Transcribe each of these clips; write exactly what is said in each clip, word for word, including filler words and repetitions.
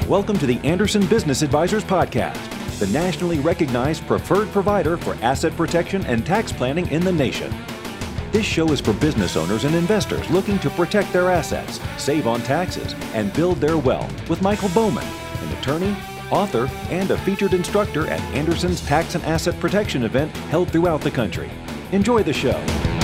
Welcome to the Anderson Business Advisors Podcast, the nationally recognized preferred provider for asset protection and tax planning in the nation. This show is for business owners and investors looking to protect their assets, save on taxes, and build their wealth with Michael Bowman, an attorney, author, and a featured instructor at Anderson's Tax and Asset Protection event held throughout the country. Enjoy the show.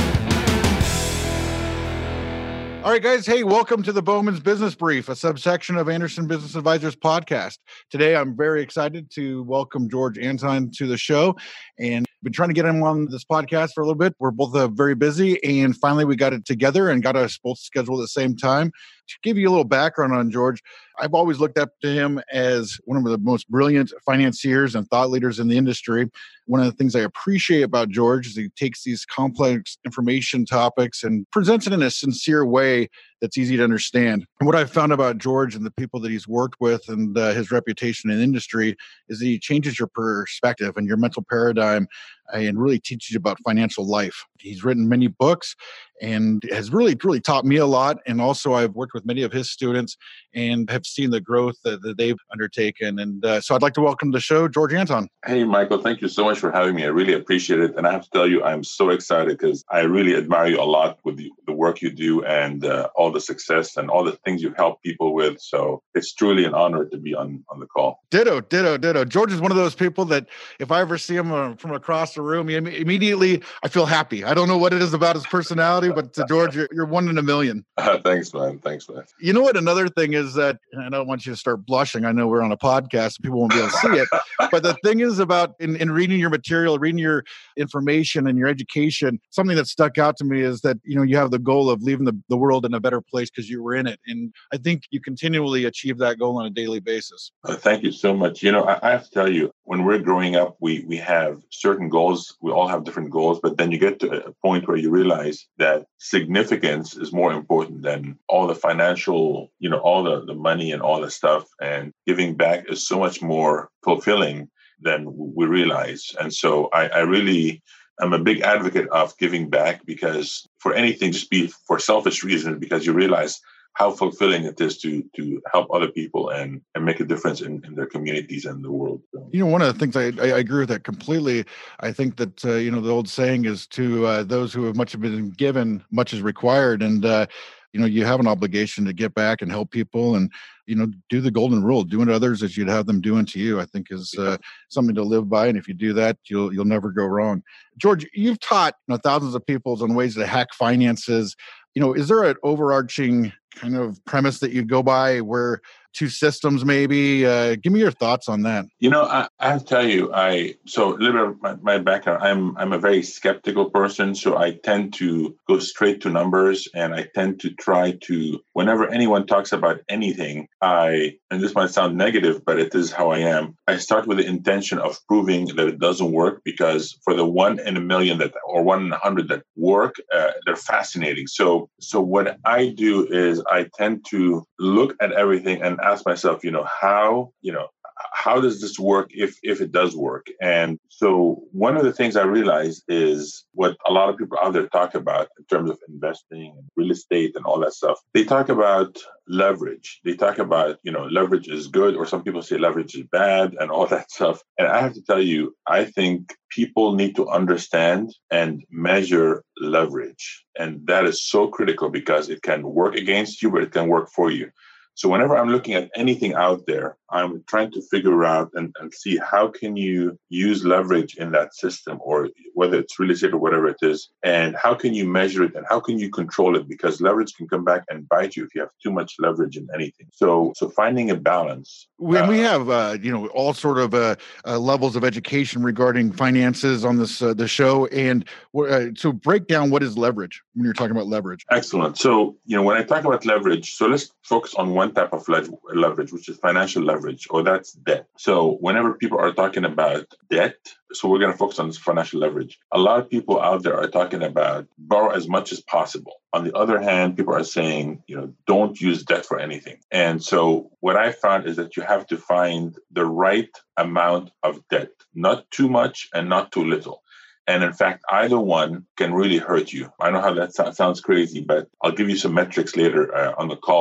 All right, guys. Hey, welcome to the Bowman's Business Brief, a subsection of Anderson Business Advisors podcast. Today, I'm very excited to welcome George Anton to the show, and been trying to get him on this podcast for a little bit. We're both uh, very busy, and finally we got it together and got us both scheduled at the same time. To give you a little background on George, I've always looked up to him as one of the most brilliant financiers and thought leaders in the industry. One of the things I appreciate about George is he takes these complex information topics and presents it in a sincere way that's easy to understand. And what I've found about George and the people that he's worked with and uh, his reputation in the industry is that he changes your perspective and your mental paradigm uh, and really teaches you about financial life. He's written many books and has really, really taught me a lot. And also I've worked with many of his students and have seen the growth that, that they've undertaken. And uh, so I'd like to welcome to the show, George Anton. Hey, Michael, thank you so much for having me. I really appreciate it. And I have to tell you, I'm so excited because I really admire you a lot with the, the work you do and uh, all the success and all the things you've helped people with. So it's truly an honor to be on, on the call. Ditto, ditto, ditto. George is one of those people that if I ever see him uh, from across the room, Im- immediately I feel happy. I don't know what it is about his personality, but to George, you're, you're one in a million. Uh, thanks, man. Thanks, man. You know what? Another thing is that, and I don't want you to start blushing. I know we're on a podcast, people won't be able to see it. But the thing is about in, in reading your material, reading your information and your education, something that stuck out to me is that, you know, you have the goal of leaving the, the world in a better place because you were in it. And I think you continually achieve that goal on a daily basis. Uh, thank you so much. You know, I, I have to tell you, when we're growing up, we we have certain goals. We all have different goals, but then you get to a point where you realize that significance is more important than all the financial, you know, all the, the money and all the stuff. And giving back is so much more fulfilling than we realize. And so I, I really I'm a big advocate of giving back because for anything, just be for selfish reasons, because you realize how fulfilling it is to to help other people and, and make a difference in, in their communities and the world. You know, one of the things I, I agree with that completely. I think that, uh, you know, the old saying is to uh, those who have much been given, much is required. And, uh, you know, you have an obligation to get back and help people and, you know, do the golden rule, doing to others as you'd have them doing to you, I think is uh, something to live by. And if you do that, you'll you'll never go wrong. George, you've taught you know, thousands of people on ways to hack finances. You know, is there an overarching kind of premise that you go by where two systems maybe? Uh, give me your thoughts on that. You know, I, I have to tell you, I so a little bit of my, my background, I'm I'm a very skeptical person. So I tend to go straight to numbers and I tend to try to, whenever anyone talks about anything, I, and this might sound negative, but it is how I am. I start with the intention of proving that it doesn't work because for the one in a million that, or one in a hundred that work, uh, they're fascinating. So, so what I do is I tend to look at everything and ask myself, you know, how, you know, how does this work if if it does work? And so one of the things I realized is what a lot of people out there talk about in terms of investing and real estate and all that stuff. They talk about leverage. They talk about, you know, leverage is good, or some people say leverage is bad and all that stuff. And I have to tell you, I think people need to understand and measure leverage. And that is so critical because it can work against you, but it can work for you. So whenever I'm looking at anything out there, I'm trying to figure out and, and see how can you use leverage in that system, or whether it's real estate or whatever it is, and how can you measure it and how can you control it? Because leverage can come back and bite you if you have too much leverage in anything. So, so finding a balance. When uh, we have, uh, you know, all sort of uh, uh, levels of education regarding finances on this uh, the show, and uh, so break down what is leverage when you're talking about leverage. Excellent. So, you know, when I talk about leverage, so let's focus on one type of le- leverage, which is financial leverage, or that's debt. So whenever people are talking about debt, so we're going to focus on this financial leverage. A lot of people out there are talking about borrow as much as possible. On the other hand, people are saying, you know, don't use debt for anything. And so what I found is that you have to find the right amount of debt, not too much and not too little. And in fact, either one can really hurt you. I know how that so- sounds crazy, but I'll give you some metrics later uh, on the call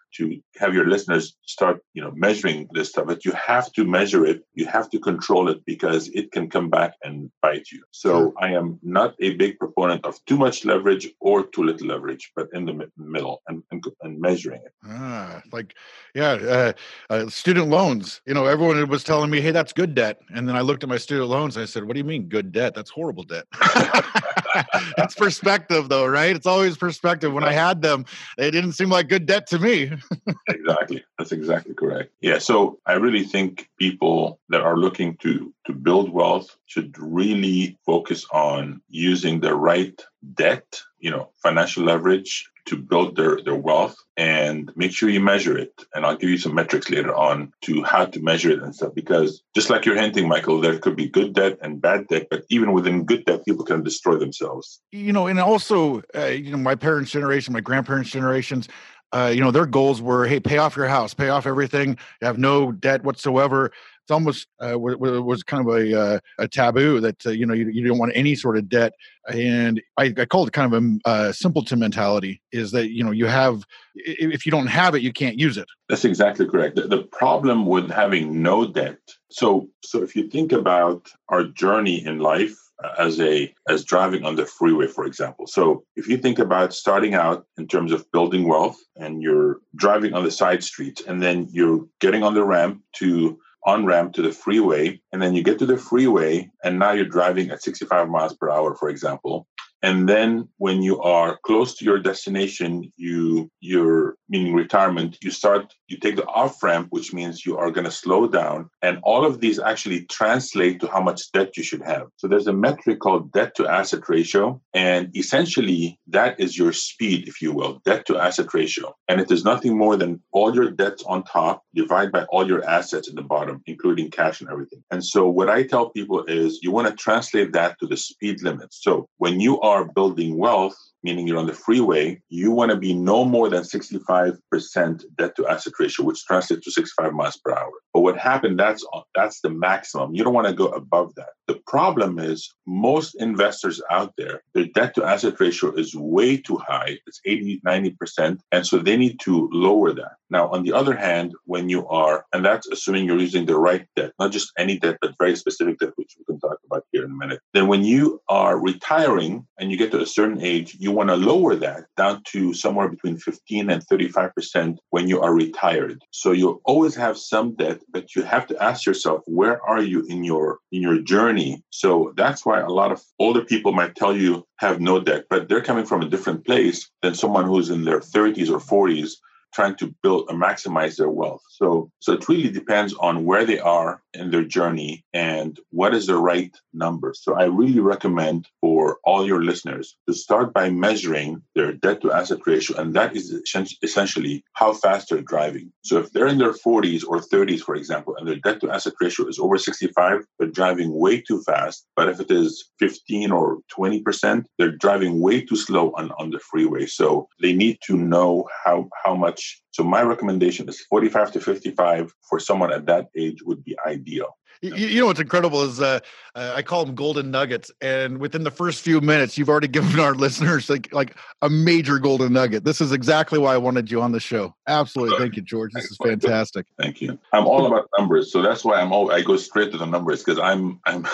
to have your listeners start, you know, measuring this stuff, but you have to measure it. You have to control it because it can come back and bite you. So Sure. I am not a big proponent of too much leverage or too little leverage, but in the mi- middle and, and, and measuring it. Ah, like, yeah, uh, uh, student loans. You know, everyone was telling me, "Hey, that's good debt," and then I looked at my student loans and I said, "What do you mean good debt? That's horrible debt." It's perspective, though, right? It's always perspective. When I had them, they didn't seem like good debt to me. Exactly. That's exactly correct. Yeah. So I really think people that are looking to to build wealth should really focus on using the right debt, you know, financial leverage to build their, their wealth, and make sure you measure it. And I'll give you some metrics later on to how to measure it and stuff, because just like you're hinting, Michael, there could be good debt and bad debt, but even within good debt, people can destroy themselves. You know, and also, uh, you know, my parents' generation, my grandparents' generations, uh, you know, their goals were, hey, pay off your house, pay off everything, you have no debt whatsoever. It's almost uh, w- w- was kind of a uh, a taboo that uh, you know you, you don't want any sort of debt, and I, I call it kind of a uh, simpleton mentality. Is that you know you have i- if you don't have it, you can't use it. That's exactly correct. The, the problem with having no debt. So, so if you think about our journey in life uh, as a as driving on the freeway, for example. So, if you think about starting out in terms of building wealth, and you're driving on the side streets, and then you're getting on the ramp to on ramp to the freeway, and then you get to the freeway, and now you're driving at sixty-five miles per hour, for example. And then when you are close to your destination, you you're meaning retirement, you start you take the off ramp, which means you are going to slow down. And all of these actually translate to how much debt you should have. So there's a metric called debt to asset ratio. And essentially that is your speed, if you will, debt to asset ratio. And it is nothing more than all your debts on top divided by all your assets at the bottom, including cash and everything. And so what I tell people is you want to translate that to the speed limits. So when you are building wealth, meaning you're on the freeway, you want to be no more than sixty-five percent debt to asset ratio, which translates to sixty-five miles per hour. But what happened, that's that's the maximum. You don't want to go above that. The problem is most investors out there, their debt to asset ratio is way too high. It's eighty, ninety percent. And so they need to lower that. Now, on the other hand, when you are, and that's assuming you're using the right debt, not just any debt, but very specific debt, which we can talk about here in a minute. Then when you are retiring and you get to a certain age, you want to lower that down to somewhere between fifteen and thirty-five percent when you are retired. So you always have some debt, but you have to ask yourself, where are you in your in your journey? So that's why a lot of older people might tell you have no debt, but they're coming from a different place than someone who's in their thirties or forties trying to build and maximize their wealth. So, so it really depends on where they are in their journey and what is the right number. So I really recommend for all your listeners to start by measuring their debt to asset ratio. And that is essentially how fast they're driving. So if they're in their forties or thirties, for example, and their debt to asset ratio is over sixty-five, they're driving way too fast. But if it is fifteen or twenty percent, they're driving way too slow on, on the freeway. So they need to know how, how much. So my recommendation is forty-five to fifty-five for someone at that age would be ideal. You, you know what's incredible is uh, uh, I call them golden nuggets, and within the first few minutes, you've already given our listeners like like a major golden nugget. This is exactly why I wanted you on the show. Absolutely, thank you, George. This is fantastic. Thank you. I'm all about numbers, so that's why I'm all I go straight to the numbers because I'm I'm.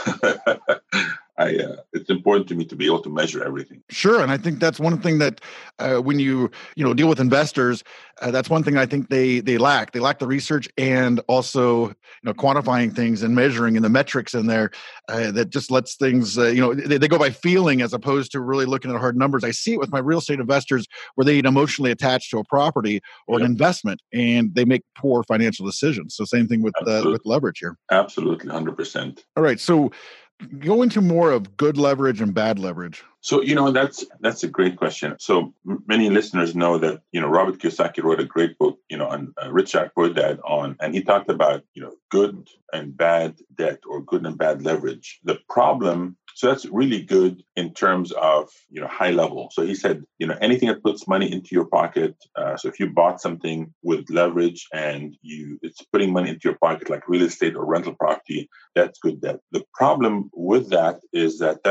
I, uh, it's important to me to be able to measure everything. Sure, and I think that's one thing that uh, when you you know deal with investors, uh, that's one thing I think they they lack. They lack the research and also you know quantifying things and measuring and the metrics in there uh, that just lets things uh, you know they, they go by feeling as opposed to really looking at hard numbers. I see it with my real estate investors where they get emotionally attached to a property or yep. an investment and they make poor financial decisions. So same thing with uh, with leverage here. Absolutely, one hundred percent. All right, so. Go into more of good leverage and bad leverage. So, you know, that's that's a great question. So m- many listeners know that, you know, Robert Kiyosaki wrote a great book, you know, on uh, Rich Dad Poor Dad on, and he talked about, you know, good and bad debt or good and bad leverage. The problem, so that's really good in terms of, you know, high level. So he said, you know, anything that puts money into your pocket. Uh, so if you bought something with leverage and you it's putting money into your pocket, like real estate or rental property, that's good debt. The problem with that is that that's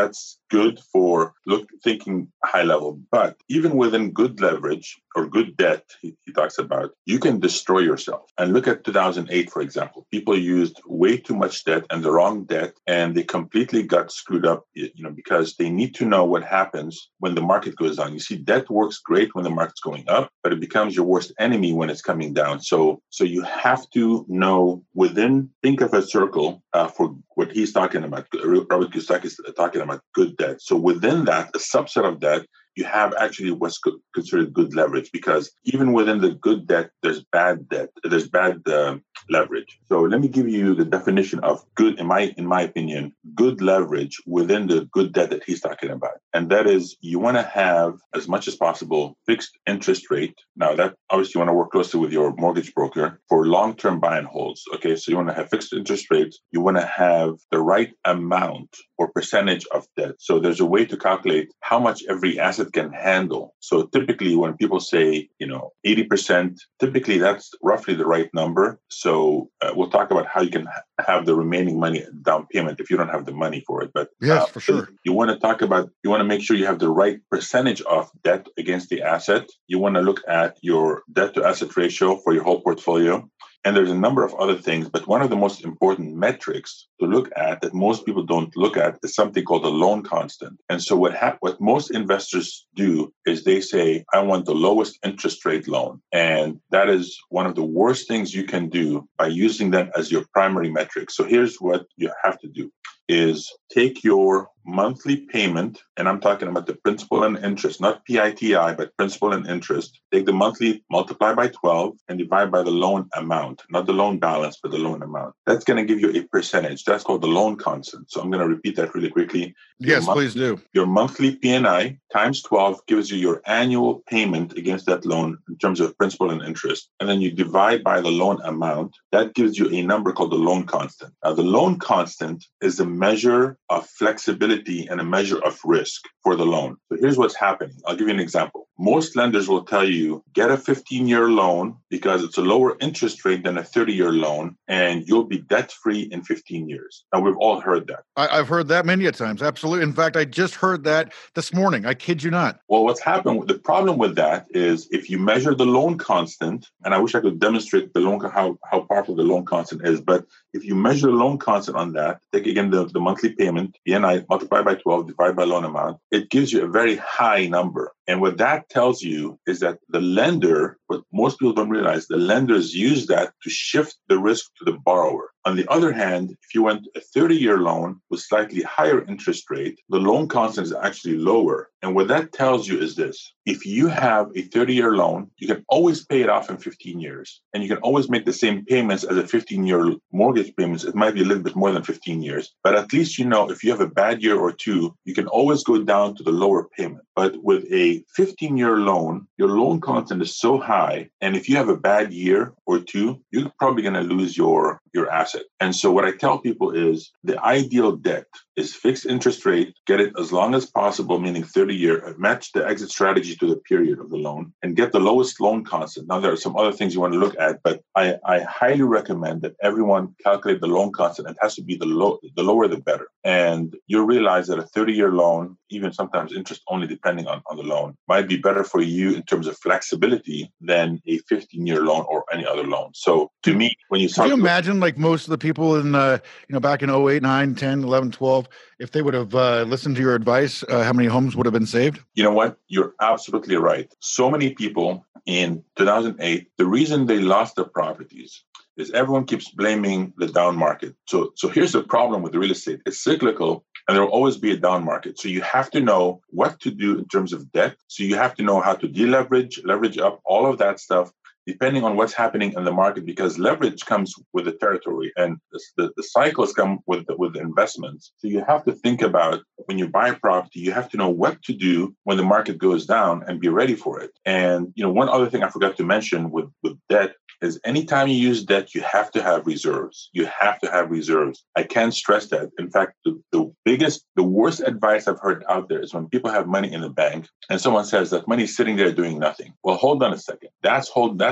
good for look thinking high level. But even within good leverage or good debt, he, he talks about, you can destroy yourself. And look at two thousand eight, for example. People used way too much debt and the wrong debt, and they completely got screwed up, you know, because they need to know what happens when the market goes down. You see, debt works great when the market's going up, but it becomes your worst enemy when it's coming down. So, so you have to know within, think of a circle uh, for what he's talking about. Robert Kiyosaki is talking about good debt. So within that, a subset of that, you have actually what's considered good leverage, because even within the good debt, there's bad debt, there's bad uh, leverage. So let me give you the definition of good, in my in my opinion, good leverage within the good debt that he's talking about. And that is, you want to have, as much as possible, fixed interest rate. Now, that obviously you want to work closely with your mortgage broker for long-term buy and holds. Okay, so you want to have fixed interest rates. You want to have the right amount or percentage of debt. So there's a way to calculate how much every asset can handle. So typically when people say, you know, eighty percent, typically that's roughly the right number. So uh, we'll talk about how you can ha- have the remaining money down payment if you don't have the money for it. But yes, uh, for sure. You want to talk about, you want to make sure you have the right percentage of debt against the asset. You want to look at your debt to asset ratio for your whole portfolio. And there's a number of other things, but one of the most important metrics to look at that most people don't look at is something called the loan constant. And so what hap- what most investors do is they say, I want the lowest interest rate loan. And that is one of the worst things you can do by using that as your primary metric. So here's what you have to do. Is take your monthly payment, and I'm talking about the principal and interest, not P I T I, but principal and interest. Take the monthly, multiply by twelve, and divide by the loan amount, not the loan balance, but the loan amount. That's going to give you a percentage. That's called the loan constant. So I'm going to repeat that really quickly. Your yes, monthly, please do. Your monthly P N I times twelve gives you your annual payment against that loan in terms of principal and interest. And then you divide by the loan amount. That gives you a number called the loan constant. Now, the loan constant is a measure of flexibility and a measure of risk for the loan. So here's what's happening. I'll give you an example. Most lenders will tell you, get a fifteen-year loan because it's a lower interest rate than a thirty-year loan, and you'll be debt-free in fifteen years. Now, we've all heard that. I, I've heard that many a times. Absolutely. In fact, I just heard that this morning. I kid you not. Well, what's happened, the problem with that is if you measure the loan constant, and I wish I could demonstrate the loan, how, how powerful the loan constant is, but if you measure the loan constant on that, take again the, the monthly payment, P N I, multiply by twelve, divide by loan amount, it gives you a very high number. And what that tells you is that the lender, what most people don't realize, the lenders use that to shift the risk to the borrower. On the other hand, if you went a thirty-year loan with slightly higher interest rate, the loan constant is actually lower. And what that tells you is this. If you have a thirty-year loan, you can always pay it off in fifteen years. And you can always make the same payments as a fifteen-year mortgage payments. It might be a little bit more than fifteen years. But at least you know if you have a bad year or two, you can always go down to the lower payment. But with a fifteen-year loan, your loan constant is so high. And if you have a bad year or two, you're probably going to lose your, your asset. And so what I tell people is the ideal debt is fixed interest rate, get it as long as possible, meaning thirty year, match the exit strategy to the period of the loan, and get the lowest loan constant. Now, there are some other things you want to look at, but I, I highly recommend that everyone calculate the loan constant. It has to be the low, the lower, the better. And you'll realize that a thirty year loan, even sometimes interest only depending on, on the loan, might be better for you in terms of flexibility than a fifteen year loan or any other loan. So to me, when you Can start you to imagine like most of the people in, uh, you know, back in oh eight, nine, ten, eleven, twelve, if they would have uh, listened to your advice, uh, how many homes would have been saved? You know what? You're absolutely right. So many people in two thousand eight, the reason they lost their properties is everyone keeps blaming the down market. So, so here's the problem with real estate. It's cyclical, and there will always be a down market. So you have to know what to do in terms of debt. So you have to know how to deleverage, leverage up, all of that stuff, depending on what's happening in the market, because leverage comes with the territory and the, the cycles come with the, with the investments. So you have to think about when you buy property, you have to know what to do when the market goes down and be ready for it. And, you know, one other thing I forgot to mention with, with debt is anytime you use debt, you have to have reserves. You have to have reserves. I can't stress that. In fact, the, the biggest, the worst advice I've heard out there is when people have money in the bank and someone says that money is sitting there doing nothing. Well, hold on a second. That's hold, that's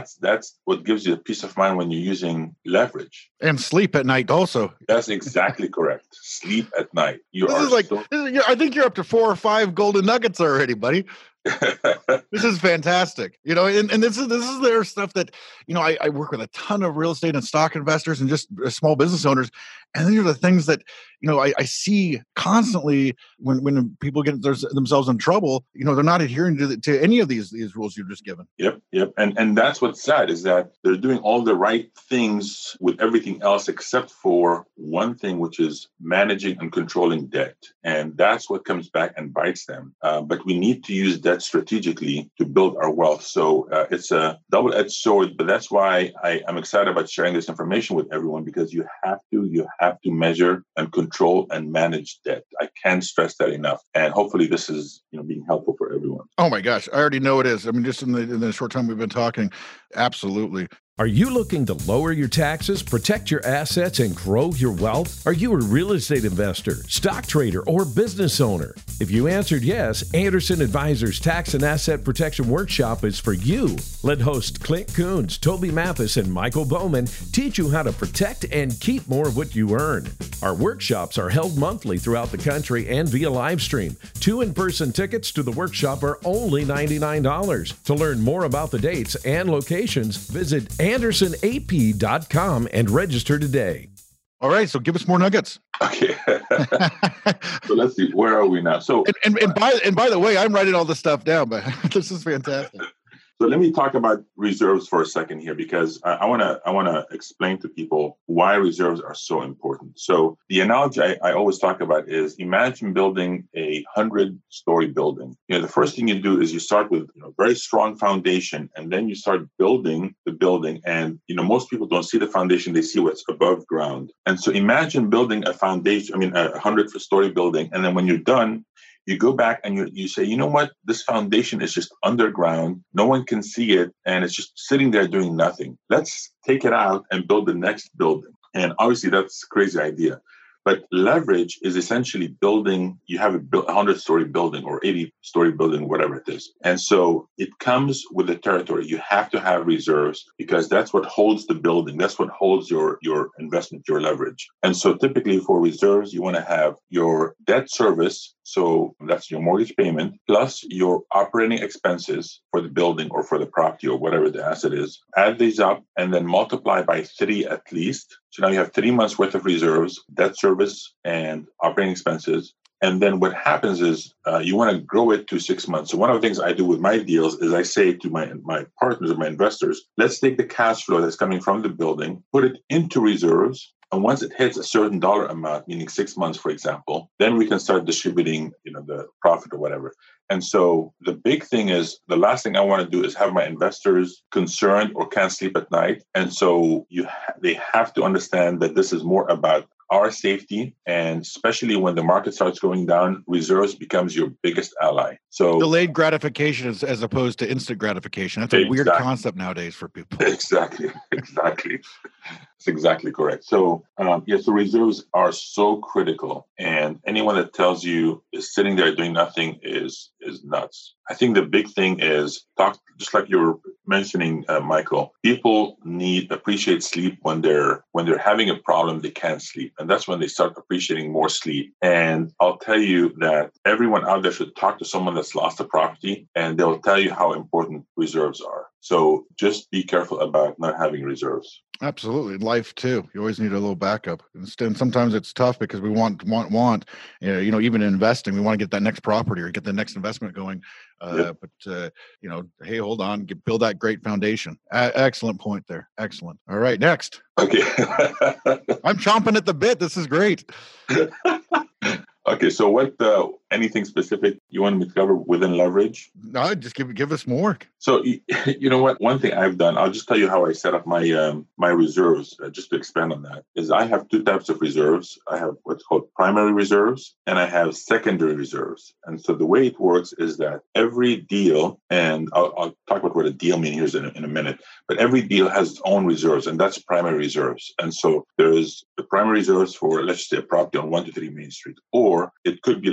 that's that's what gives you a peace of mind when you're using leverage. And sleep at night also. That's exactly correct. Sleep at night. You this are is like, so- this is, I think you're up to four or five golden nuggets already, buddy. This is fantastic. You know, and, and this is this is their stuff that, you know, I, I work with a ton of real estate and stock investors and just small business owners. And these are the things that, you know, I, I see constantly when, when people get their, themselves in trouble. You know, they're not adhering to the, to any of these these rules you've just given. Yep, yep. And and that's what's sad is that they're doing all the right things with everything else except for one thing, which is managing and controlling debt. And that's what comes back and bites them. Uh, but we need to use debt strategically to build our wealth. So uh, it's a double-edged sword, but that's why I, I'm excited about sharing this information with everyone, because you have to, you have to measure and control and manage debt. I can't stress that enough. And hopefully this is, you know, being helpful for everyone. Oh my gosh, I already know it is. I mean, just in the, in the short time we've been talking, absolutely. Are you looking to lower your taxes, protect your assets, and grow your wealth? Are you a real estate investor, stock trader, or business owner? If you answered yes, Anderson Advisors Tax and Asset Protection Workshop is for you. Let host Clint Coons, Toby Mathis, and Michael Bowman teach you how to protect and keep more of what you earn. Our workshops are held monthly throughout the country and via live stream. Two in-person tickets to the workshop are only ninety-nine dollars. To learn more about the dates and locations, visit anderson a p dot com and register today. All right, so give us more nuggets. Okay. So let's see, where are we now? So and, and, and by and by the way, I'm writing all this stuff down, but this is fantastic. So let me talk about reserves for a second here, because I want to I want to explain to people why reserves are so important. So the analogy I, I always talk about is, imagine building a hundred-story building. You know, the first thing you do is you start with, you know, very strong foundation, and then you start building the building. And you know, most people don't see the foundation; they see what's above ground. And so imagine building a foundation. I mean, a hundred-story building, and then when you're done, you go back and you you say, you know what, this foundation is just underground. No one can see it. And it's just sitting there doing nothing. Let's take it out and build the next building. And obviously that's a crazy idea. But leverage is essentially building, you have a one hundred-story building or eighty-story building, whatever it is. And so it comes with the territory. You have to have reserves, because that's what holds the building. That's what holds your, your investment, your leverage. And so typically for reserves, you want to have your debt service. So that's your mortgage payment, plus your operating expenses for the building or for the property or whatever the asset is. Add these up and then multiply by three at least. So now you have three months worth of reserves, debt service, and operating expenses. And then what happens is uh, you want to grow it to six months. So one of the things I do with my deals is I say to my, my partners and my investors, let's take the cash flow that's coming from the building, put it into reserves. And once it hits a certain dollar amount, meaning six months, for example, then we can start distributing, you know, the profit or whatever. And so the big thing is, the last thing I want to do is have my investors concerned or can't sleep at night. And so you ha- they have to understand that this is more about our safety, and especially when the market starts going down, reserves becomes your biggest ally. So delayed gratification is, as opposed to instant gratification. That's a exactly. weird concept nowadays for people. Exactly, exactly. That's exactly correct. So um, yeah, so reserves are so critical, and anyone that tells you is sitting there doing nothing is is nuts. I think the big thing is, talk, just like you were mentioning, uh, Michael, people need appreciate sleep when they're when they're having a problem, they can't sleep. And that's when they start appreciating more sleep. And I'll tell you that everyone out there should talk to someone that's lost a property, and they'll tell you how important reserves are. So just be careful about not having reserves. Absolutely. Life too. You always need a little backup. And sometimes it's tough because we want, want, want, you know, you know, even in investing, we want to get that next property or get the next investment going. Uh, yep. But, uh, you know, hey, hold on, get, build that great foundation. A- excellent point there. Excellent. All right. Next. Okay. I'm chomping at the bit. This is great. Okay, so what, uh, anything specific you want me to cover within leverage? No, just give give us more. So, you know what, one thing I've done, I'll just tell you how I set up my um, my reserves, uh, just to expand on that, is I have two types of reserves. I have what's called primary reserves, and I have secondary reserves. And so the way it works is that every deal, and I'll, I'll talk about what a deal means here in a, in a minute, but every deal has its own reserves, and that's primary reserves. And so there's the primary reserves for, let's just say, a property on one to three Main Street, or it could be, let's just say,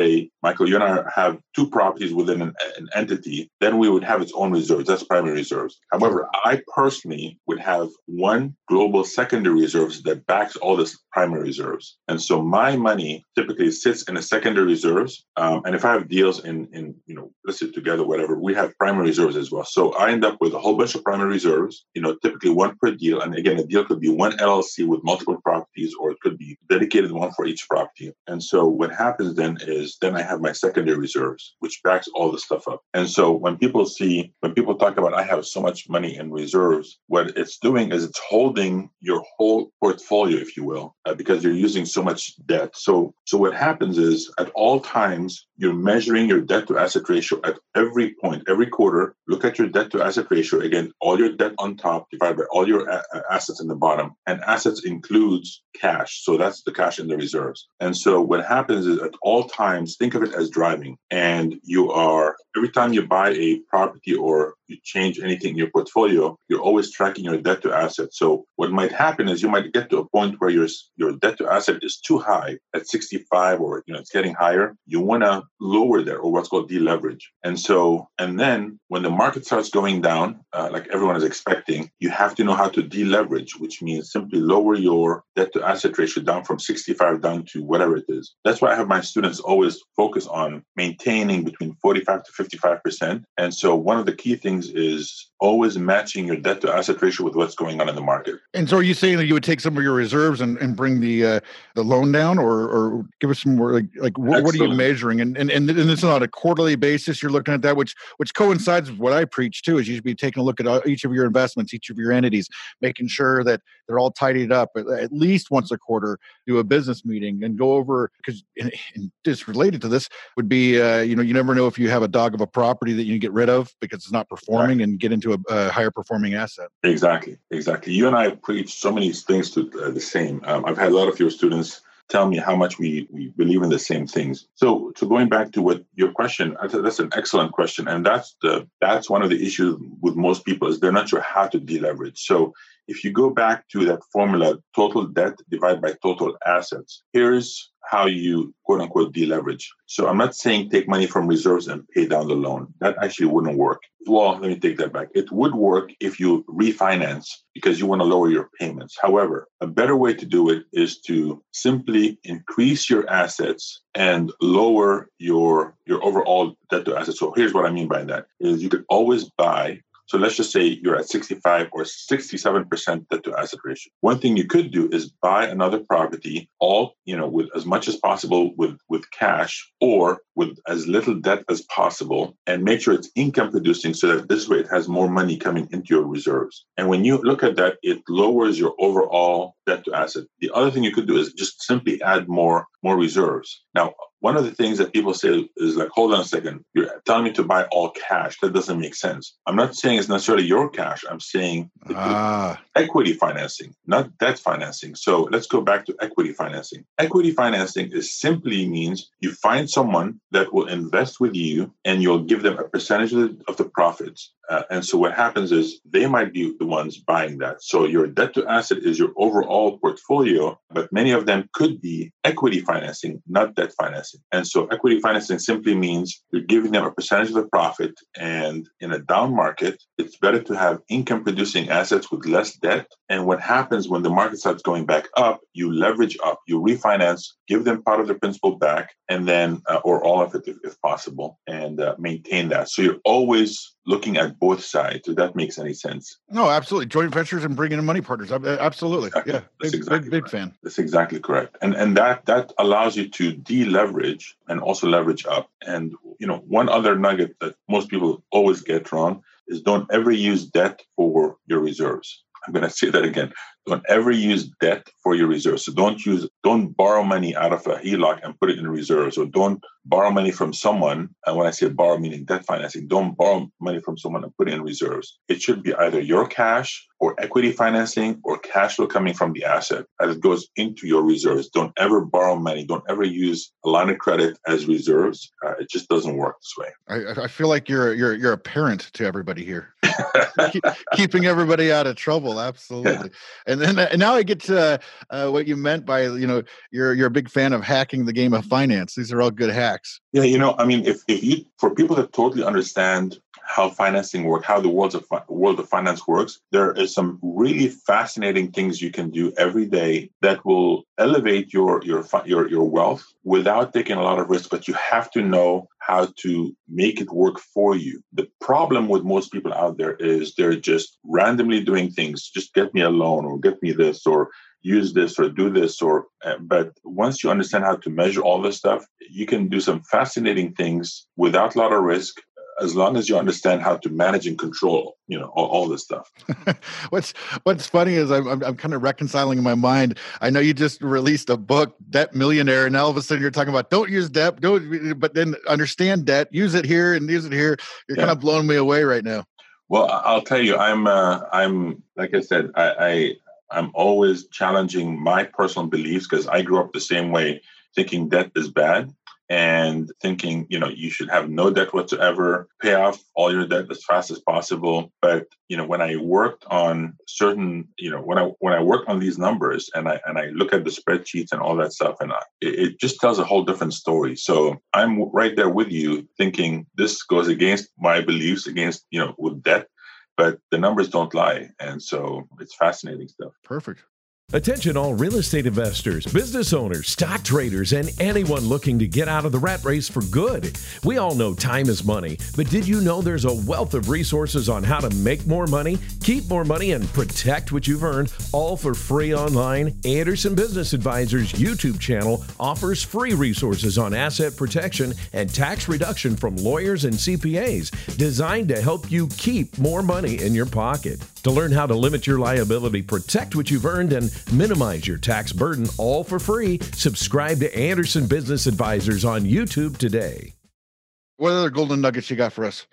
say, Michael, you and I have two properties within an, an entity, then we would have its own reserves. That's primary reserves. However, I personally would have one global secondary reserves that backs all this primary reserves. And so my money typically sits in a secondary reserves. Um, and if I have deals in, in, you know, listed together, whatever, we have primary reserves as well. So I end up with a whole bunch of primary reserves, you know, typically one per deal. And again, a deal could be one L L C with multiple properties, or it could be dedicated one for each property. And so what happens then is then I have my secondary reserves, which backs all the stuff up. And so when people see, when people talk about I have so much money in reserves, what it's doing is it's holding your whole portfolio, if you will, uh, because you're using so much debt. So, so what happens is at all times, you're measuring your debt to asset ratio at every point, every quarter. Look at your debt to asset ratio. Again, all your debt on top divided by all your a- assets in the bottom. And assets includes cash. So that's the cash in the reserves. And so what happens is at all times, think of it as driving. And you are, every time you buy a property or you change anything in your portfolio, you're always tracking your debt to asset. So what might happen is you might get to a point where your, your debt to asset is too high at sixty-five, or you know it's getting higher. You want to lower there, or what's called deleverage. And so, and then when the market starts going down, uh, like everyone is expecting, you have to know how to deleverage, which means simply lower your debt to asset ratio down from sixty-five down to whatever it is. That's why I have my students always focus on maintaining between forty-five to fifty-five percent. And so one of the key things is always matching your debt to asset ratio with what's going on in the market. And so are you saying that you would take some of your reserves and, and bring the uh, the loan down, or or give us some more, like, like what, what are you measuring? And, and and and this is on a quarterly basis you're looking at that, which which coincides with what I preach too, is you should be taking a look at each of your investments, each of your entities, making sure that they're all tidied up at, at least once a quarter. Do a business meeting and go over, because and, and just related to this would be, uh, you know, you never know if you have a dog of a property that you get rid of because it's not performing, right, and get into a, a higher performing asset. Exactly, exactly. You and I preach so many things to uh, the same. Um, I've had a lot of your students tell me how much we, we believe in the same things. So, so going back to what your question, I th- that's an excellent question, and that's the that's one of the issues with most people is they're not sure how to deleverage. So, if you go back to that formula, total debt divided by total assets, here's how you quote unquote deleverage. So I'm not saying take money from reserves and pay down the loan. That actually wouldn't work. Well, let me take that back. It would work if you refinance because you want to lower your payments. However, a better way to do it is to simply increase your assets and lower your, your overall debt to assets. So here's what I mean by that is you could always buy. So let's just say you're at sixty-five or sixty-seven percent debt to asset ratio. One thing you could do is buy another property, all, you know, with as much as possible with, with cash or with as little debt as possible, and make sure it's income producing so that this way it has more money coming into your reserves. And when you look at that, it lowers your overall debt to asset. The other thing you could do is just simply add more, more reserves. Now, one of the things that people say is like, hold on a second, you're telling me to buy all cash. That doesn't make sense. I'm not saying it's necessarily your cash. I'm saying ah. equity financing, not debt financing. So let's go back to equity financing. Equity financing is simply means you find someone that will invest with you and you'll give them a percentage of the, of the profits. Uh, and so what happens is they might be the ones buying that. So your debt to asset is your overall portfolio, but many of them could be equity financing, not debt financing. And so equity financing simply means you're giving them a percentage of the profit. And in a down market, it's better to have income producing assets with less debt. And what happens when the market starts going back up, you leverage up, you refinance, give them part of the principal back, and then, uh, or all of it if, if possible, and uh, maintain that. So you're always looking at both sides, if that makes any sense. No, absolutely. Joint ventures and bringing in money partners. Absolutely. Exactly. Yeah. That's Big, exactly big, big fan. That's exactly correct. And and that that allows you to deleverage and also leverage up. And, you know, one other nugget that most people always get wrong is don't ever use debt for your reserves. I'm going to say that again. Don't ever use debt for your reserves. So don't use, don't borrow money out of a H E L O C and put it in reserves. Or don't borrow money from someone. And when I say borrow, meaning debt financing, don't borrow money from someone and put it in reserves. It should be either your cash or equity financing or cash flow coming from the asset as it goes into your reserves. Don't ever borrow money. Don't ever use a line of credit as reserves. Uh, it just doesn't work this way. I, I feel like you're you're you're a parent to everybody here, Keep, keeping everybody out of trouble. Absolutely. Yeah. And then and now I get to uh, what you meant by, you know, you're you're a big fan of hacking the game of finance. These are all good hacks. Yeah, you know, I mean, if if you for people that totally understand how financing works, how the world of world of finance works, there is some really fascinating things you can do every day that will elevate your your your your wealth without taking a lot of risk. But you have to know how to make it work for you. The problem with most people out there is they're just randomly doing things. Just get me a loan, or get me this, or use this, or do this, or. Uh, but once you understand how to measure all this stuff, you can do some fascinating things without a lot of risk, as long as you understand how to manage and control, you know, all, all this stuff. what's What's funny is I'm, I'm I'm kind of reconciling in my mind. I know you just released a book, Debt Millionaire, and all of a sudden you're talking about don't use debt, don't, but then understand debt, use it here and use it here. You're yeah. kind of blowing me away right now. Well, I'll tell you, I'm uh, I'm like I said, I, I I'm always challenging my personal beliefs, because I grew up the same way, thinking debt is bad. And thinking, you know, you should have no debt whatsoever, pay off all your debt as fast as possible. But, you know, when I worked on certain, you know, when I when I work on these numbers and I and I look at the spreadsheets and all that stuff, and I, it, it just tells a whole different story. So I'm right there with you, thinking this goes against my beliefs, against, you know, with debt, but the numbers don't lie. And so it's fascinating stuff. Perfect. Attention all real estate investors, business owners, stock traders, and anyone looking to get out of the rat race for good. We all know time is money, but did you know there's a wealth of resources on how to make more money, keep more money, and protect what you've earned, all for free online? Anderson Business Advisors YouTube channel offers free resources on asset protection and tax reduction from lawyers and C P As, designed to help you keep more money in your pocket. To learn how to limit your liability, protect what you've earned, and minimize your tax burden, all for free, subscribe to Anderson Business Advisors on YouTube today. What other golden nuggets you got for us?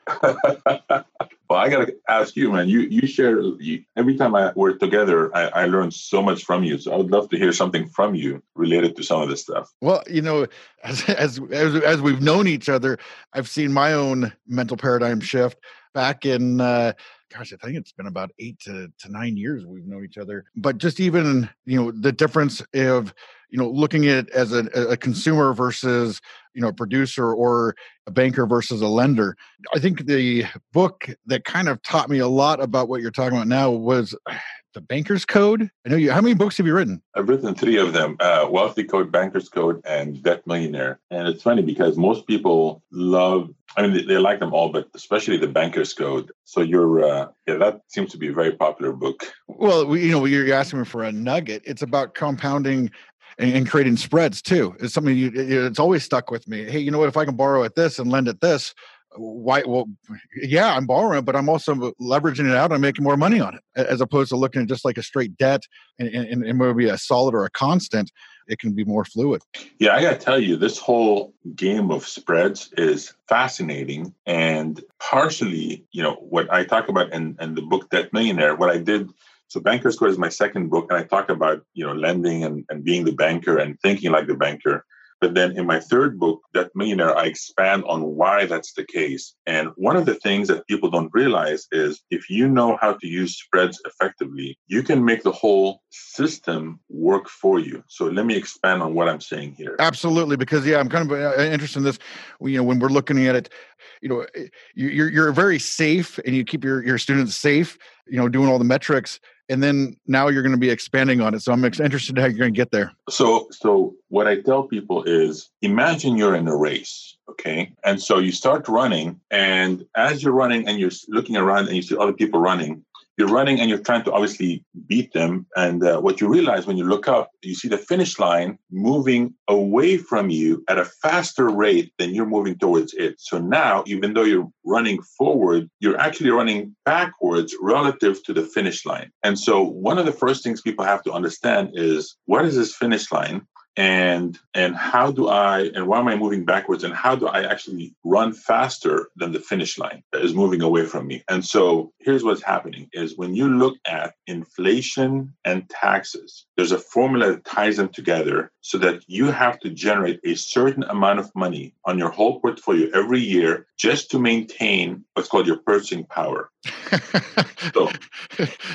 Well, I got to ask you, man. You you share you, every time I we're together, I, I learn so much from you. So I would love to hear something from you related to some of this stuff. Well, you know, as as as, as we've known each other, I've seen my own mental paradigm shift back in. Uh, Gosh, I think it's been about eight to, to nine years we've known each other. But just even, you know, the difference of, you know, looking at it as a, a consumer versus, you know, a producer, or a banker versus a lender. I think the book that kind of taught me a lot about what you're talking about now was The Banker's Code. I know you. How many books have you written? I've written three of them: uh, Wealthy Code, Banker's Code, and Debt Millionaire. And it's funny because most people love. I mean, they, they like them all, but especially the Banker's Code. So you're, uh, yeah, that seems to be a very popular book. Well, we, you know, you're asking me for a nugget. It's about compounding and, and creating spreads too. It's something you. It's always stuck with me. Hey, you know what? If I can borrow at this and lend at this. Why? Well, yeah, I'm borrowing, but I'm also leveraging it out and making more money on it, as opposed to looking at just like a straight debt and, and, and maybe a solid or a constant. It can be more fluid. Yeah, I got to tell you, this whole game of spreads is fascinating. And partially, you know, what I talk about in, in the book Debt Millionaire, what I did. So Banker's Code is my second book, and I talk about, you know, lending and, and being the banker and thinking like the banker. But then in my third book, Debt Millionaire, I expand on why that's the case. And one of the things that people don't realize is if you know how to use spreads effectively, you can make the whole system work for you. So let me expand on what I'm saying here. Absolutely, because yeah, I'm kind of interested in this. You know, when we're looking at it, you know, you're you're very safe, and you keep your your students safe. You know, doing all the metrics. And then now you're going to be expanding on it. So I'm interested in how you're going to get there. So, so what I tell people is imagine you're in a race, okay? And so you start running, and as you're running and you're looking around and you see other people running, you're running and you're trying to obviously beat them. And uh, what you realize when you look up, you see the finish line moving away from you at a faster rate than you're moving towards it. So now, even though you're running forward, you're actually running backwards relative to the finish line. And so one of the first things people have to understand is, what is this finish line? And and how do I, and why am I moving backwards? And how do I actually run faster than the finish line that is moving away from me? And so here's what's happening is when you look at inflation and taxes, there's a formula that ties them together so that you have to generate a certain amount of money on your whole portfolio every year just to maintain what's called your purchasing power. So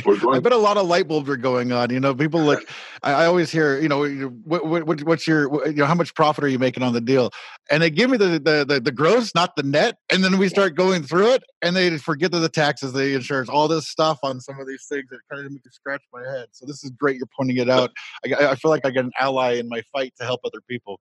we're going. I bet a lot of light bulbs are going on. You know, people like I, I always hear, you know, what, what, what's your, you know, how much profit are you making on the deal? And they give me the, the the the gross, not the net, and then we start going through it, and they forget that the taxes, the insurance, all this stuff on some of these things that kind of make me scratch my head. So this is great. You're pointing it out. I, I feel like I get an ally in my fight to help other people.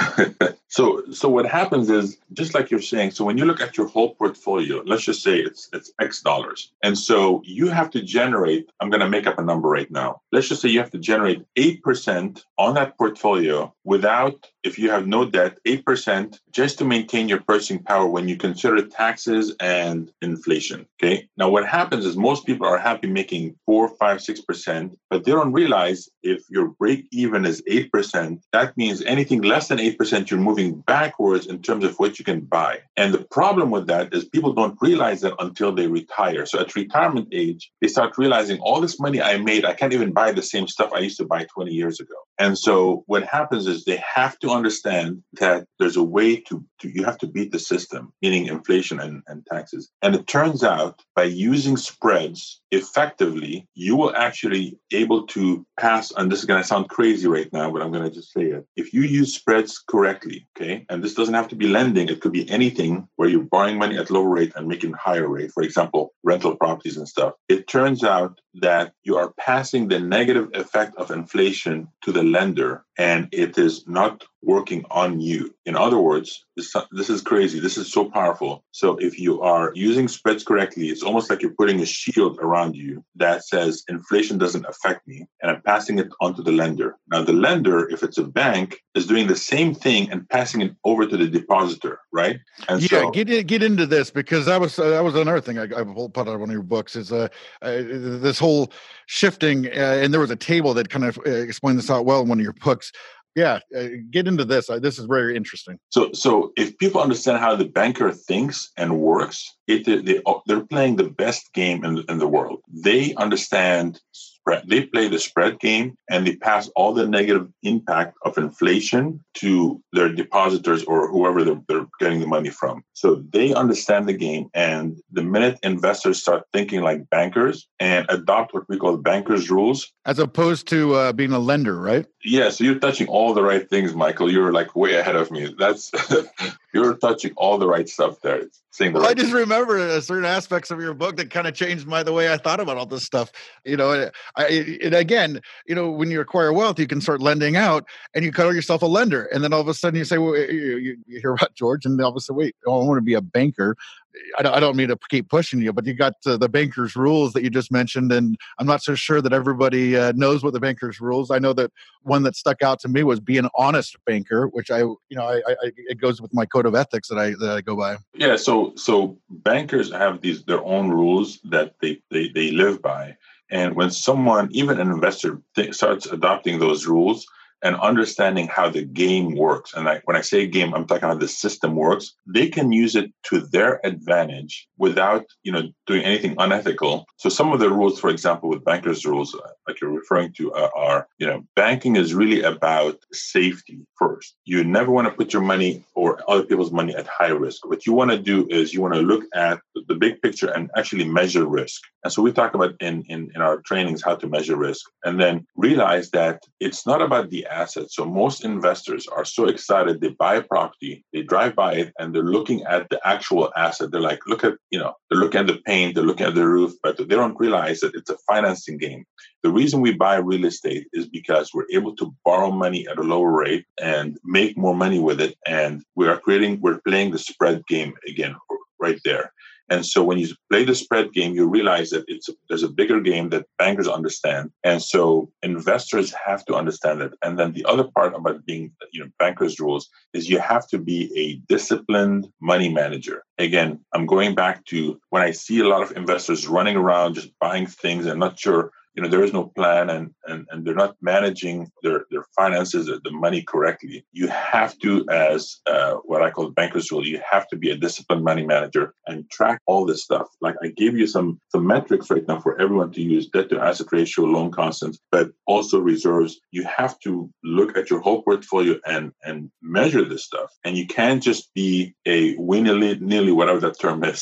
so so what happens is, just like you're saying, so when you look at your whole portfolio, let's just say it's it's X dollars, and so you have to generate, I'm going to make up a number right now, let's just say you have to generate eight percent on that portfolio without, if you have no debt, eight percent just to maintain your purchasing power when you consider taxes and inflation. Okay. Now, what happens is most people are happy making four, five, six percent, but they don't realize if your break even is eight percent, that means anything less than eight percent, you're moving backwards in terms of what you can buy. And the problem with that is people don't realize that until they retire. So at retirement age, they start realizing all this money I made, I can't even buy the same stuff I used to buy twenty years ago. And so what happens is they have to understand that there's a way to, to you have to beat the system, meaning inflation and, and taxes. And it turns out by using spreads effectively, you will actually able to pass, and this is going to sound crazy right now, but I'm going to just say it. If you use spreads correctly, okay, and this doesn't have to be lending, it could be anything where you're borrowing money at lower rate and making higher rate, for example, rental properties and stuff. It turns out that you are passing the negative effect of inflation to the lender, and it is not working on you. In other words, this, this is crazy. This is so powerful. So if you are using spreads correctly, it's almost like you're putting a shield around you that says inflation doesn't affect me, and I'm passing it on to the lender. Now, the lender, if it's a bank, is doing the same thing and passing it over to the depositor, right? And yeah, so, get in, get into this, because that was uh, that was another thing I, I put out one of your books is uh, uh this whole shifting, uh, and there was a table that kind of uh, explained this out well in one of your books. Yeah, uh, get into this. Uh, this is very interesting. So, so if people understand how the banker thinks and works, it they they're playing the best game in in the world. They understand. They play the spread game, and they pass all the negative impact of inflation to their depositors or whoever they're, they're getting the money from. So they understand the game. And the minute investors start thinking like bankers and adopt what we call bankers' rules, as opposed to uh, being a lender, right? Yeah. So you're touching all the right things, Michael. You're like way ahead of me. That's you're touching all the right stuff there. Saying the well, right I just thing. remember certain aspects of your book that kind of changed my the way I thought about all this stuff. You know, I, and again, you know, when you acquire wealth, you can start lending out, and you call yourself a lender, and then all of a sudden you say, well, you, you hear about George, and all of a sudden, wait, oh, I want to be a banker. I don't, I don't mean to keep pushing you, but you got uh, the bankers' rules that you just mentioned, and I'm not so sure that everybody uh, knows what the bankers' rules. I know that one that stuck out to me was be an honest banker, which I, you know, I, I it goes with my code of ethics that I that I go by. Yeah, so so bankers have these their own rules that they they, they live by, and when someone, even an investor, th- starts adopting those rules and understanding how the game works. And I, when I say game, I'm talking about the system works. They can use it to their advantage without, you know, doing anything unethical. So some of the rules, for example, with bankers' rules, like you're referring to, uh, are, you know, banking is really about safety first. You never want to put your money or other people's money at high risk. What you want to do is you want to look at the big picture and actually measure risk. And so we talk about in, in, in our trainings how to measure risk, and then realize that it's not about the asset. So most investors are so excited. They buy a property, they drive by it, and they're looking at the actual asset. They're like, look at, you know, they're looking at the paint, they're looking at the roof, but they don't realize that it's a financing game. The reason we buy real estate is because we're able to borrow money at a lower rate and make more money with it. And we are creating, we're playing the spread game again, right there. And so when you play the spread game, you realize that it's a, there's a bigger game that bankers understand. And so investors have to understand it. And then the other part about being, you know, bankers' rules is you have to be a disciplined money manager. Again, I'm going back to when I see a lot of investors running around just buying things and not sure, you know, there is no plan and, and, and they're not managing their, their finances, the money correctly. You have to, as uh, what I call banker's rule, you have to be a disciplined money manager and track all this stuff. Like I gave you some, some metrics right now for everyone to use: debt to asset ratio, loan constants, but also reserves. You have to look at your whole portfolio and, and measure this stuff. And you can't just be a willy-nilly, whatever that term is,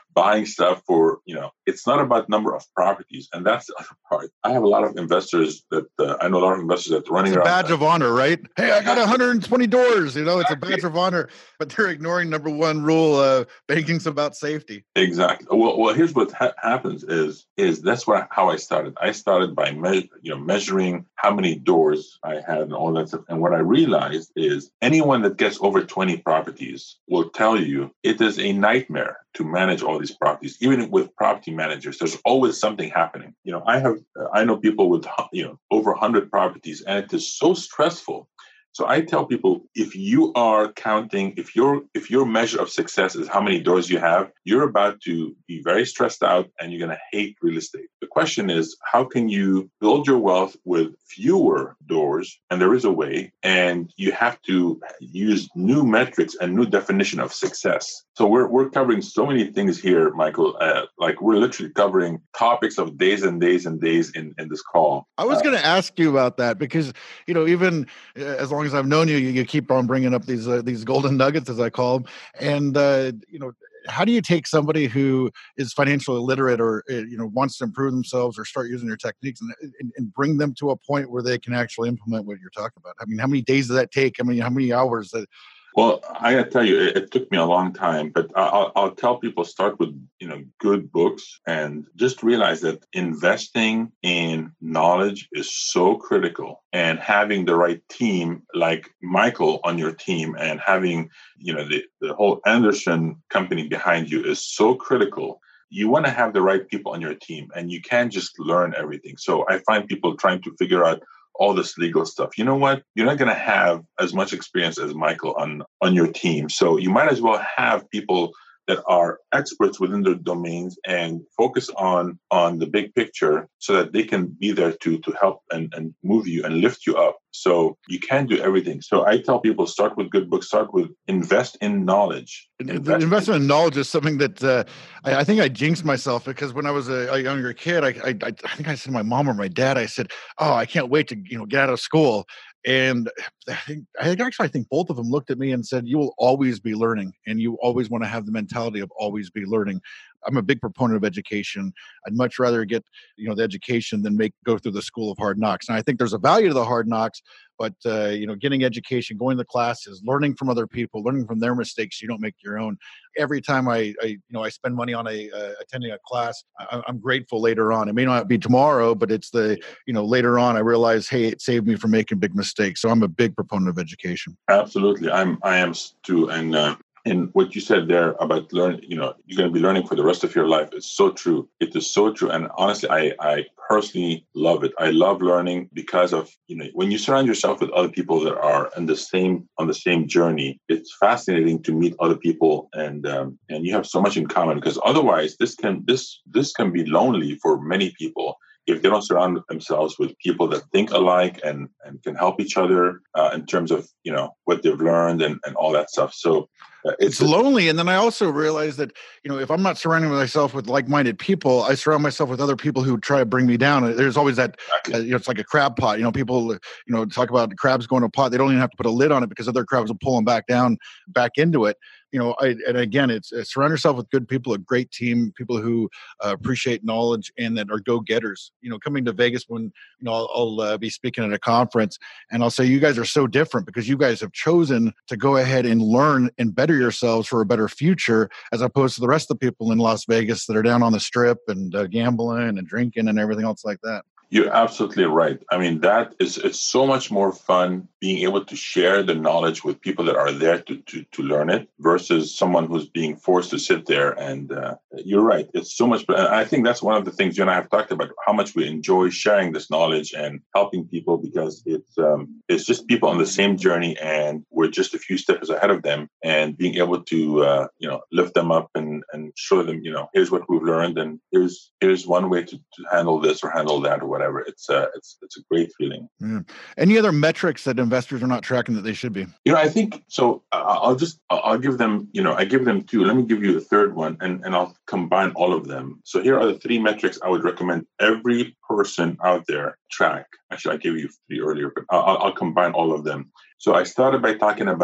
buying stuff for, you know, it's not about number of properties. And that's the other part. I have a lot of investors that, uh, I know a lot of investors that are running it's a around. badge of honor, right? Hey, I got one hundred twenty doors, you know, it's a badge of honor, but they're ignoring number one rule, uh, banking's about safety. Exactly. Well, well, here's what ha- happens is, is that's what, how I started. I started by, me- you know, measuring how many doors I had and all that stuff. And what I realized is anyone that gets over twenty properties will tell you it is a nightmare to manage all these properties. Even with property managers, there's always something happening. You know, I have, I know people with, you know, over one hundred properties, and it is so stressful. So I tell people, if you are counting, if your if your measure of success is how many doors you have, you're about to be very stressed out and you're going to hate real estate. The question is, how can you build your wealth with fewer doors? And there is a way, and you have to use new metrics and new definition of success. So we're we're covering so many things here, Michael. Uh, like we're literally covering topics of days and days and days in, in this call. I was Uh, going to ask you about that because, you know, even uh, as long as I've known you, you, you keep on bringing up these uh, these golden nuggets, as I call them. And, uh, you know, how do you take somebody who is financially illiterate or, uh, you know, wants to improve themselves or start using your techniques and, and, and bring them to a point where they can actually implement what you're talking about? I mean, how many days does that take? I mean, how many hours? That, Well, I gotta tell you, it, it took me a long time, but I'll, I'll tell people start with, you know, good books and just realize that investing in knowledge is so critical, and having the right team like Michael on your team and having, you know, the, the whole Anderson company behind you is so critical. You want to have the right people on your team, and you can't just learn everything. So I find people trying to figure out all this legal stuff. You know what? You're not going to have as much experience as Michael on, on your team. So you might as well have people that are experts within their domains and focus on, on the big picture so that they can be there to, to help and, and move you and lift you up. So you can't do everything. So I tell people, start with good books, start with invest in knowledge. invest the investment in knowledge is something that uh, I, I think I jinxed myself because when I was a, a younger kid, I, I, I think I said to my mom or my dad, I said, oh, I can't wait to, you know, get out of school. And I think, I think actually, I think both of them looked at me and said, you will always be learning, and you always want to have the mentality of always be learning. I'm a big proponent of education. I'd much rather get, you know, the education than make go through the school of hard knocks. And I think there's a value to the hard knocks, but uh, you know, getting education, going to classes, learning from other people, learning from their mistakes, you don't make your own. Every time I, I you know, I spend money on a uh, attending a class, I, I'm grateful later on. It may not be tomorrow, but it's the, you know, later on I realize, hey, it saved me from making big mistakes. So I'm a big proponent of education. Absolutely, I'm I am too, and. Uh, And what you said there about learn, you know, you're going to be learning for the rest of your life. It's so true. It is so true. And honestly, I, I personally love it. I love learning because of, you know, when you surround yourself with other people that are in the same, on the same journey, it's fascinating to meet other people, and, um, and you have so much in common, because otherwise this can, this, this can be lonely for many people if they don't surround themselves with people that think alike and, and can help each other uh, in terms of, you know, what they've learned and, and all that stuff. So uh, it's, it's lonely. And then I also realized that, you know, if I'm not surrounding myself with like-minded people, I surround myself with other people who try to bring me down. There's always that, exactly. uh, you know, it's like a crab pot. You know, people, you know, talk about the crabs going to a pot. They don't even have to put a lid on it because other crabs will pull them back down, back into it. You know, I, and again, it's uh, surround yourself with good people, a great team, people who uh, appreciate knowledge and that are go-getters. You know, coming to Vegas when, you know, I'll, I'll uh, be speaking at a conference and I'll say, you guys are so different because you guys have chosen to go ahead and learn and better yourselves for a better future, as opposed to the rest of the people in Las Vegas that are down on the strip and uh, gambling and drinking and everything else like that. You're absolutely right. I mean, that is, it's so much more fun being able to share the knowledge with people that are there to to, to learn it versus someone who's being forced to sit there. And uh, you're right. It's so much. And I think that's one of the things you and I have talked about, how much we enjoy sharing this knowledge and helping people, because it's um, it's just people on the same journey and we're just a few steps ahead of them, and being able to, uh, you know, lift them up and, and show them, you know, here's what we've learned and here's here's one way to, to handle this or handle that or whatever. It's a, it's, it's a great feeling. Yeah. Any other metrics that investors are not tracking that they should be? You know, I think, so I'll just, I'll give them, you know, I give them two. Let me give you a third one, and, and I'll combine all of them. So here are the three metrics I would recommend every person out there track. Actually, I gave you three earlier, but I'll, I'll combine all of them. So I started by talking about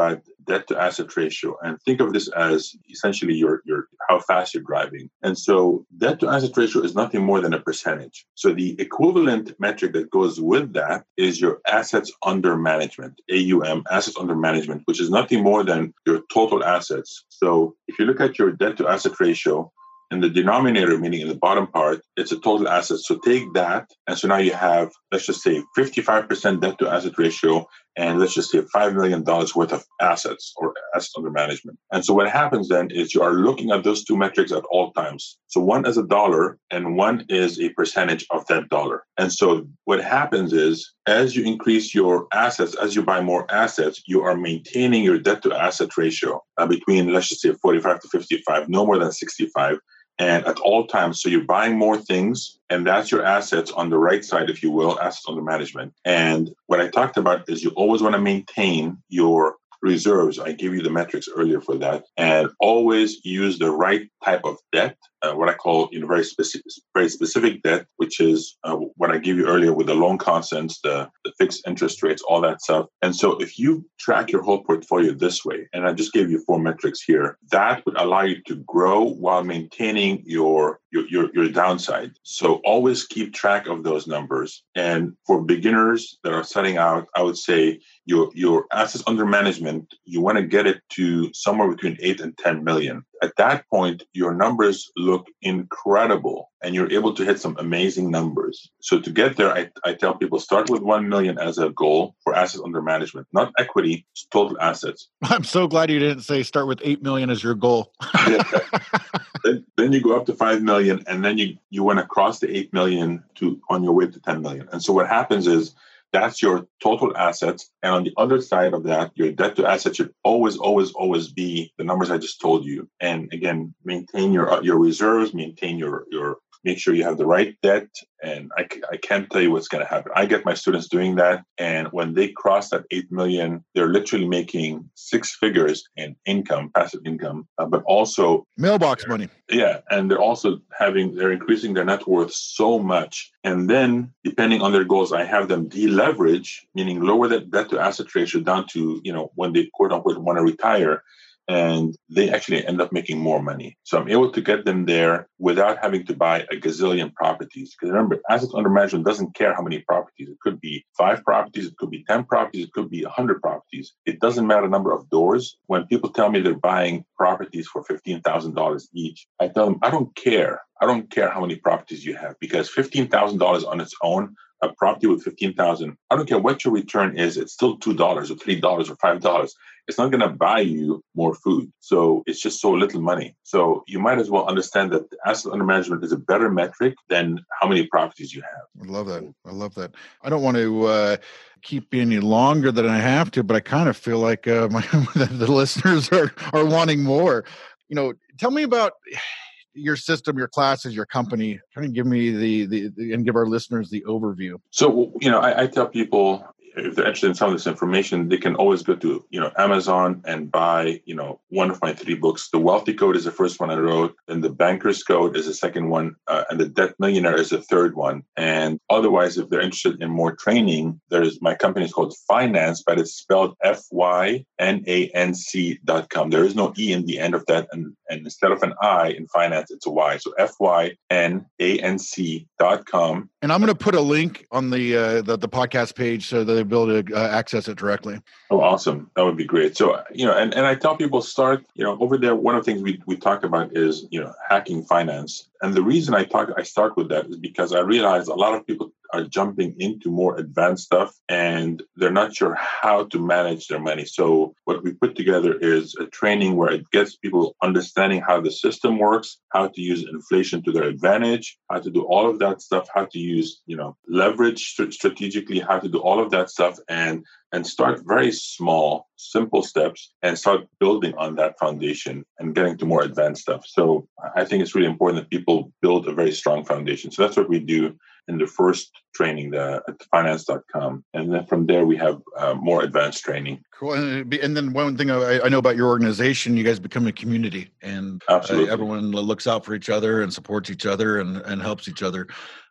debt to asset ratio, and think of this as essentially your, your how fast you're driving. And so debt to asset ratio is nothing more than a percentage. So the equivalent metric that goes with that is your assets under management, A U M, assets under management, which is nothing more than your total assets. So if you look at your debt to asset ratio, in the denominator, meaning in the bottom part, it's a total asset. So take that. And so now you have, let's just say fifty-five percent debt to asset ratio, and let's just say five million dollars worth of assets or assets under management. And so what happens then is you are looking at those two metrics at all times. So one is a dollar and one is a percentage of that dollar. And so what happens is as you increase your assets, as you buy more assets, you are maintaining your debt to asset ratio uh, between, let's just say forty-five to fifty-five, no more than sixty-five. And at all times, so you're buying more things, and that's your assets on the right side, if you will, assets under management. And what I talked about is you always want to maintain your reserves. I gave you the metrics earlier for that, and always use the right type of debt, uh, what I call you know very specific, very specific debt, which is uh, what I gave you earlier with the loan constants, the, the fixed interest rates, all that stuff. And so if you track your whole portfolio this way, and I just gave you four metrics here, that would allow you to grow while maintaining your your your, your downside. So always keep track of those numbers. And for beginners that are setting out, I would say your your assets under management, you want to get it to somewhere between eight and ten million. At that point, your numbers look incredible and you're able to hit some amazing numbers. So to get there, I, I tell people start with one million as a goal for assets under management, not equity, it's total assets. I'm so glad you didn't say start with eight million as your goal. then, then you go up to five million, and then you, you want to cross the eight million to on your way to ten million. And so what happens is that's your total assets. And on the other side of that, your debt to assets should always, always, always be the numbers I just told you. And again, maintain your your reserves, maintain your your make sure you have the right debt. And I, I can't tell you what's going to happen. I get my students doing that. And when they cross that eight million, they're literally making six figures in income, passive income, uh, but also mailbox money. Yeah. And they're also having, they're increasing their net worth so much. And then depending on their goals, I have them deleverage, meaning lower that debt to asset ratio down to, you know, when they quote unquote want to retire. And they actually end up making more money. So I'm able to get them there without having to buy a gazillion properties. Because remember, assets under management doesn't care how many properties. It could be five properties, it could be ten properties, it could be one hundred properties. It doesn't matter the number of doors. When people tell me they're buying properties for fifteen thousand dollars each, I tell them, I don't care. I don't care how many properties you have, because fifteen thousand dollars on its own, a property with fifteen thousand dollars, I don't care what your return is, it's still two dollars or three dollars or five dollars. It's not going to buy you more food. So it's just so little money. So you might as well understand that asset under management is a better metric than how many properties you have. I love that. I love that. I don't want to uh, keep you any longer than I have to, but I kind of feel like uh, my, the listeners are, are wanting more. You know, tell me about your system, your classes, your company. Kind of give me the, the, the and give our listeners the overview. So, you know, I, I tell people, if they're interested in some of this information, they can always go to, you know, Amazon and buy, you know, one of my three books. The Wealthy Code is the first one I wrote, and the Banker's Code is the second one, uh, and the Debt Millionaire is the third one. And otherwise, if they're interested in more training, there's my company is called Fynanced, but it's spelled F Y N A N C dot com. There is no E in the end of that, and, and instead of an I in finance, it's a Y. So F Y N A N C dot com. And I'm going to put a link on the uh, the, the podcast page so that they'll be able to uh, access it directly. Oh, awesome. That would be great. So, you know, and, and I tell people start, you know, over there, one of the things we, we talk about is, you know, hacking finance. And the reason I talk, I start with that is because I realize a lot of people are jumping into more advanced stuff and they're not sure how to manage their money. So what we put together is a training where it gets people understanding how the system works, how to use inflation to their advantage, how to do all of that stuff, how to use, you know, leverage st- strategically, how to do all of that stuff, and and start very small, simple steps and start building on that foundation and getting to more advanced stuff. So I think it's really important that people build a very strong foundation. So that's what we do in the first training the, at Fynanced dot com. And then from there, we have uh, more advanced training. Cool. And, and then one thing I, I know about your organization, you guys become a community, and uh, everyone looks out for each other and supports each other and, and helps each other.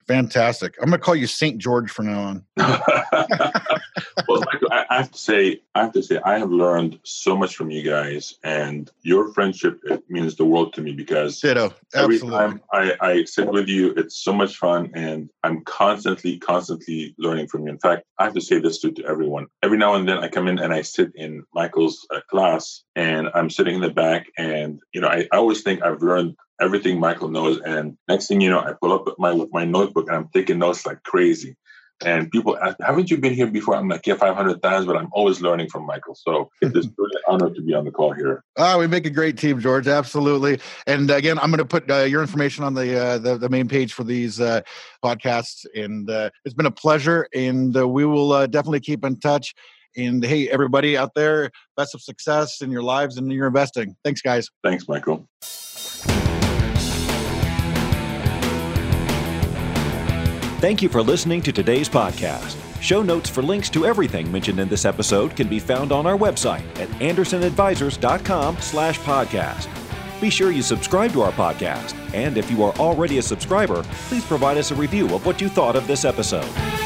Fantastic. I'm going to call you Saint George from now on. Well, Michael, I have to say, I have to say, I have learned so much from you guys, and your friendship, it means the world to me because Ditto. every Absolutely. time I, I sit with you, it's so much fun, and I'm constantly, constantly learning from you. In fact, I have to say this to, to everyone. Every now and then I come in and I sit in Michael's uh, class, and I'm sitting in the back, and, you know, I, I always think I've learned everything Michael knows. And next thing you know, I pull up my my notebook and I'm taking notes like crazy. And people ask, haven't you been here before? I'm like, yeah, five hundred times, but I'm always learning from Michael. So it is really an honor to be on the call here. Oh, we make a great team, George. Absolutely. And again, I'm going to put uh, your information on the, uh, the the main page for these uh, podcasts. And uh, it's been a pleasure. And uh, we will uh, definitely keep in touch. And hey, everybody out there, best of success in your lives and in your investing. Thanks, guys. Thanks, Michael. Thank you for listening to today's podcast. Show notes for links to everything mentioned in this episode can be found on our website at anderson advisors dot com slash podcast. Be sure you subscribe to our podcast. And if you are already a subscriber, please provide us a review of what you thought of this episode.